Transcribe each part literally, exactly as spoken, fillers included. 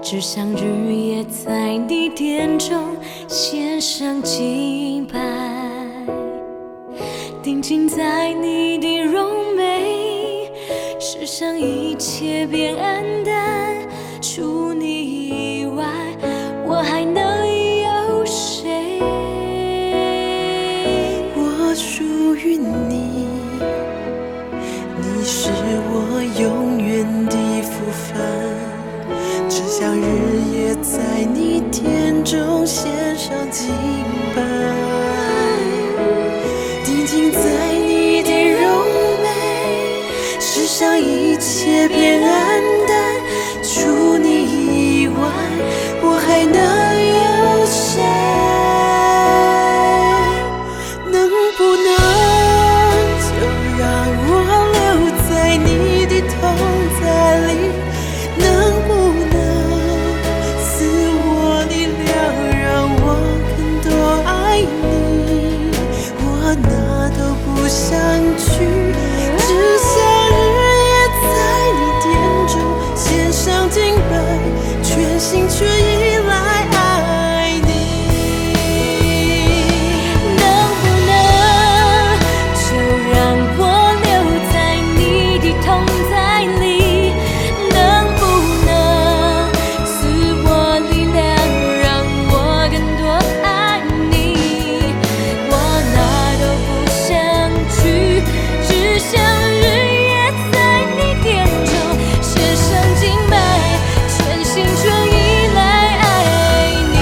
只想日夜在你殿中献上敬拜，定睛在你的容美，世上一切变黯淡，除你以外，我还能有谁？ 我属于你，你是我永远的福分。只想日夜在你殿中献上敬拜，定睛在你的容美，世上一切变黯淡，除你以外，我还能有谁？能不能就让我留在你的同在里？能不能赐我力量，让我更多爱你？我哪都不想去，只想日夜在你殿中献上敬拜，全心全意来爱你。 能不能就让我留在你的同在里？能不能赐我力量，让我更多爱你？我哪都不想去，只想日夜在你殿中献上敬拜，全心全意来爱你。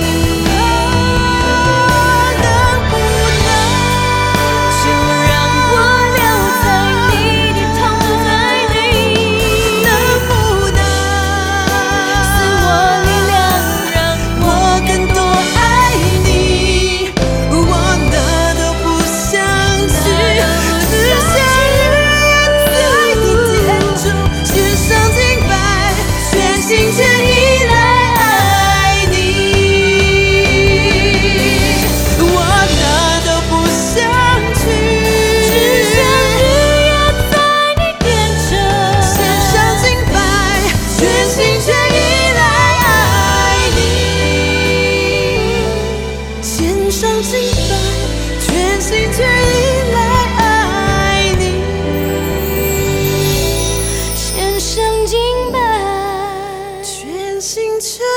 能不能就让我留在你的同在里？ 能不能赐我力量，让我我更多爱你？我哪都不想去，只想日夜在你殿中献上敬拜，全心全意来爱你。我哪都不想去， 只想日夜在你殿中献上敬拜，全心全意来爱你。献上敬拜，全心全意来爱你。 献上敬拜。 全心全